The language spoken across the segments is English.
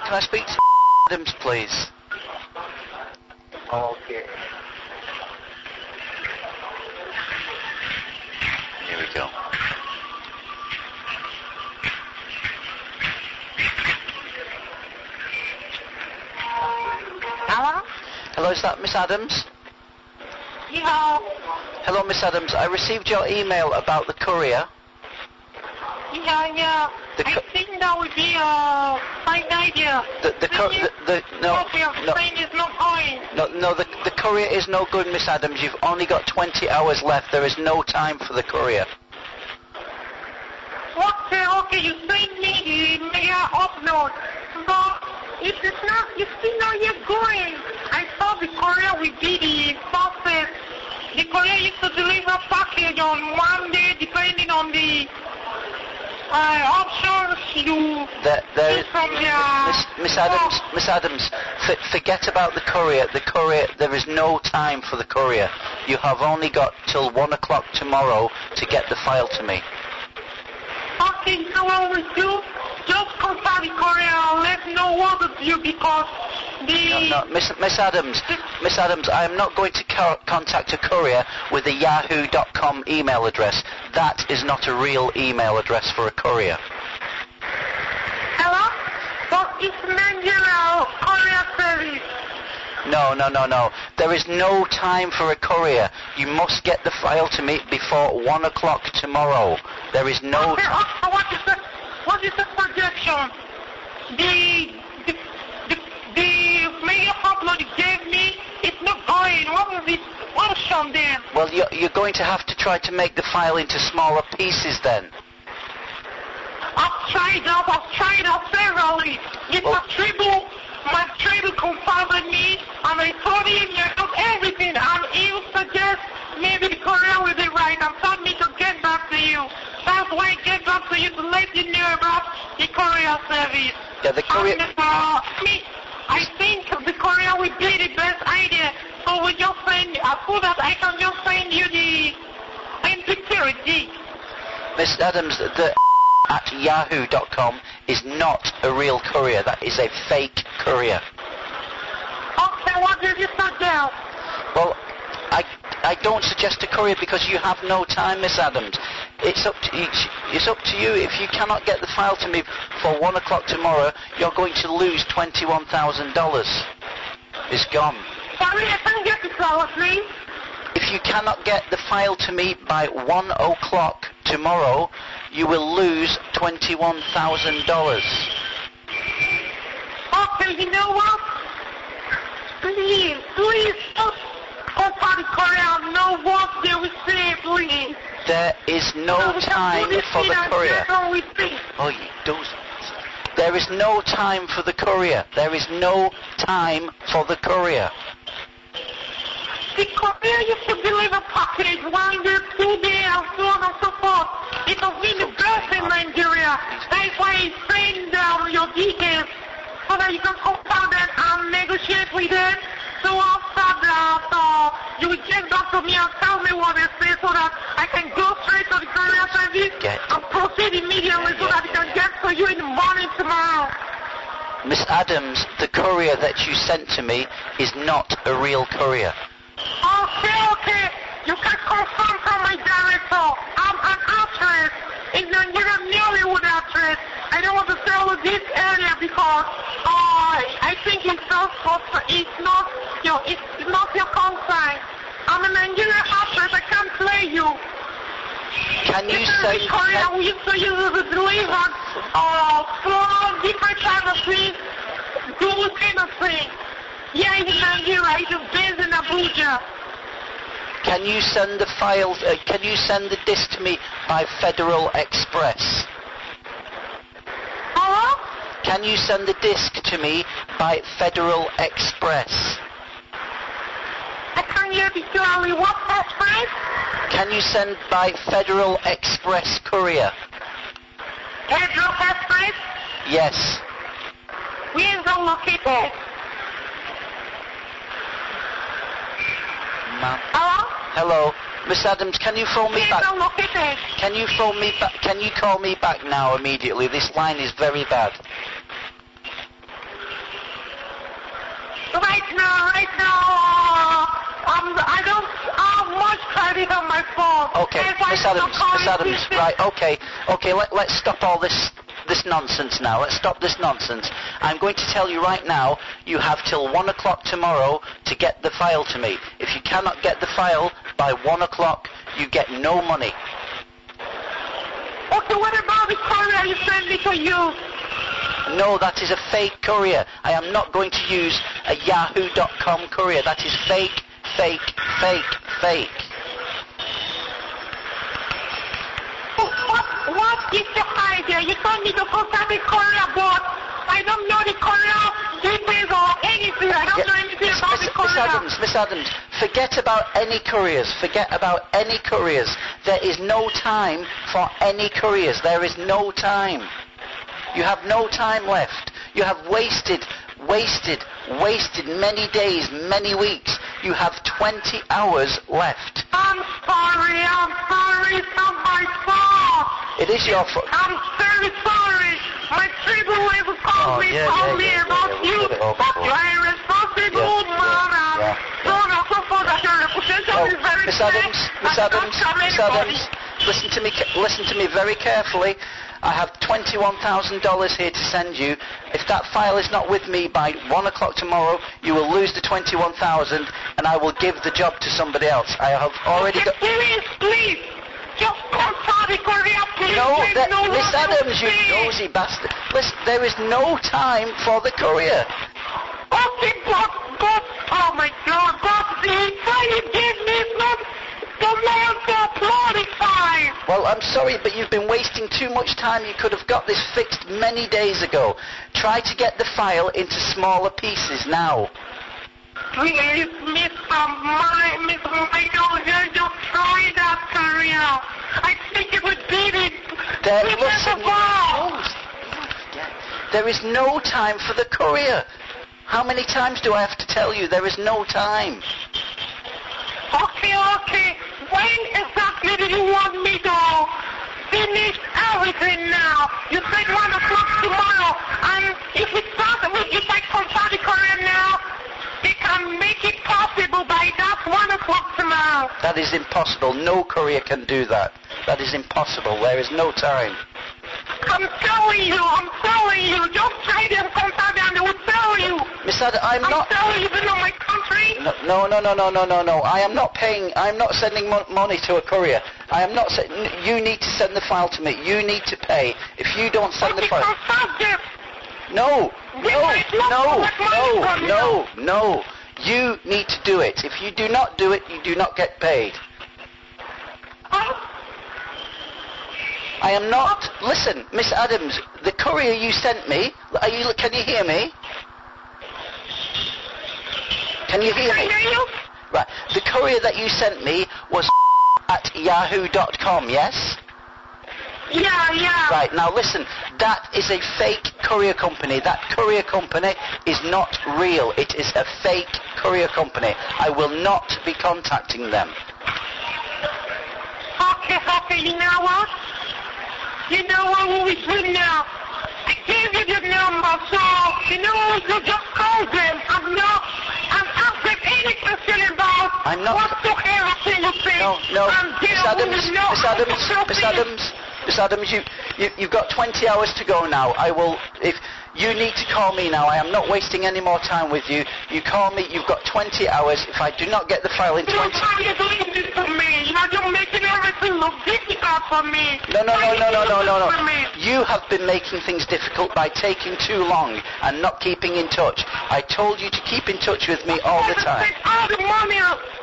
can I speak to Adams, please? Okay. Here we go. Hello? Hello, is that Miss Adams? Yeah. Hello, Miss Adams. I received your email about the courier. Yeah. I think that would be a fine idea. The train is not going. No, the courier is no good, Miss Adams. You've only got 20 hours left. There is no time for the courier. Okay, you send me the mega upload. But it's still not yet going. I thought the courier would be the fastest. The courier used to deliver package on one day depending on the options you choose from Miss Adams, forget about the courier. The courier, there is no time for the courier. You have only got till 1 o'clock tomorrow to get the file to me. Okay, so what we do, just contact the courier and let me know what to do because No, Miss Adams, I am not going to contact a courier with a yahoo.com email address. That is not a real email address for a courier. Hello? But it's Nigeria courier service. No. There is no time for a courier. You must get the file to me before 1 o'clock tomorrow. There is no time. What is the projection? The media upload you gave me, it's not going. What was the option then? Well, you're going to have to try to make the file into smaller pieces then. I've tried out severally. My trader confirmed me, and I told him everything, and he suggests maybe the courier will be right, and told me to get back to you. That's why I get back to you to let you know about the courier service. Yeah, the courier... I think the courier would be the best idea. So we just send, so that I can just send you the insecurity. Miss Adams, the at yahoo.com is not a real courier. That is a fake courier. Okay, what did you suggest? Well, I don't suggest a courier because you have no time, Miss Adams. It's up to you. If you cannot get the file to me for 1 o'clock tomorrow, you're going to lose $21,000. It's gone. Sorry, I can't get the file, please. If you cannot get the file to me by 1 o'clock tomorrow, you will lose $21,000. Okay, you know what? Please, just contact the courier, know what they will say, please. There is no time for the courier. Oh, you do. There is no time for the courier. There is no time for the courier. The courier used to deliver package 1 day, 2 days, and so on and so forth. It has been the best in Nigeria. That's why I send down your details so that you can contact them and negotiate with them. So after that, you will get back to me and tell me what they say so that I can go straight to the courier service and proceed immediately so that it can get to you in the morning tomorrow. Miss Adams, the courier that you sent to me is not a real courier. Okay. You can confirm from my director. I'm an actress. In Nigeria, Nollywood actress. I don't want to tell you this earlier because I think it's not your concern. I'm a Nigerian actress. I can't play you. Can you say... Korea, we used to use the deliver different types of things, dual kind of things. Yeah, in Nigeria, it's based in Abuja. Can you send the files, can you send the disc to me by Federal Express? Hello? Can you send the disc to me by Federal Express? I can't hear you clearly. What express? Can you send by Federal Express courier? Federal Express? Yes. Where is that located? Hello? Hello. Miss Adams, can you phone me back? Where is that located? Can you phone me back? Can you call me back now immediately? This line is very bad. Right now, I don't have much credit on my phone. Okay, Miss Adams, right, okay, let's stop all this nonsense now. Let's stop this nonsense. I'm going to tell you right now, you have till 1 o'clock tomorrow to get the file to me. If you cannot get the file by 1 o'clock, you get no money. Okay, what about the courier you sent me to you? No, that is a fake courier. I am not going to use a yahoo.com courier. That is fake. What is the idea? You told me to contact the courier, but I don't know the courier details or anything. I don't know anything about the courier. Miss Adams, forget about any couriers. There is no time for any couriers. There is no time. You have no time left. You have wasted many days, many weeks. You have 20 hours left. I'm sorry. It's not my fault. It is your fault. I'm very sorry. My people will call me about you. But you are a responsible man. Miss Adams, listen to me very carefully. I have $21,000 here to send you. If that file is not with me by 1 o'clock tomorrow, you will lose the $21,000 and I will give the job to somebody else. I have already got... Please. Just contact the courier, please. No, Miss Adams, you nosy bastard. Listen, there is no time for the courier. Okay, but, oh my God, but the file you gave me is not the man to upload the file. Well, I'm sorry, but you've been wasting too much time. You could have got this fixed many days ago. Try to get the file into smaller pieces now. Please, Mr. Michael, just try that courier. I think it would beat it. There is no time for the courier. How many times do I have to tell you there is no time? Okay. When exactly do you want me to finish everything now? You said 1 o'clock tomorrow, and if I contact the courier now, they can make it possible by that 1 o'clock tomorrow. That is impossible. No courier can do that. That is impossible. There is no time. I'm telling you. Just try them, contact them, they will tell you. Miss Adams, I'm not... I'm telling you, you know my country? No. I am not paying... I'm not sending money to a courier. I am not... You need to send the file to me. You need to pay. If you don't send the file... Contact them. No. You need to do it. If you do not do it, you do not get paid. I am not... Listen, Miss Adams, the courier you sent me... Can you hear me? Can you hear me? Right. The courier that you sent me was at yahoo.com, yes? Yeah. Right, now listen, that is a fake courier company. That courier company is not real. It is a fake courier company. I will not be contacting them. Okay, you know what? You know what we do now? I gave you the number, so you know what? You just call them and ask them any question about whatsoever thing you say. No. Miss Adams, you've got 20 hours to go now. If you need to call me now, I am not wasting any more time with you. You call me, you've got 20 hours. If I do not get the file in 20... You're doing this to me. You're making everything look difficult for me. No. You have been making things difficult by taking too long and not keeping in touch. I told you to keep in touch with me all the time. All the money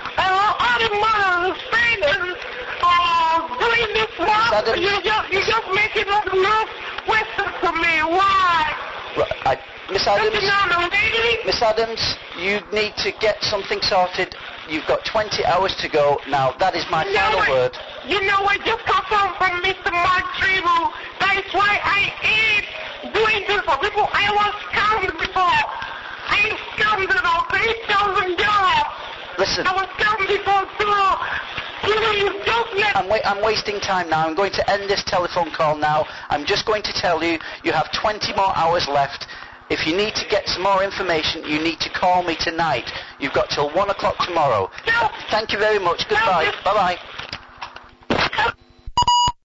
spent doing this work, you just make it look wasted to me. Why? Miss Adams, you need to get something sorted. You've got 20 hours to go. Now, that is my final word. You know, I just got from Mr. Mark Trevor. That is why I ain't doing this for people. I was scammed before. I scammed about $8,000. Listen. I was scammed before, too. I'm wasting time now. I'm going to end this telephone call now. I'm just going to tell you, you have 20 more hours left. If you need to get some more information, you need to call me tonight. You've got till 1 o'clock tomorrow. No. Thank you very much. Goodbye. No. Bye-bye.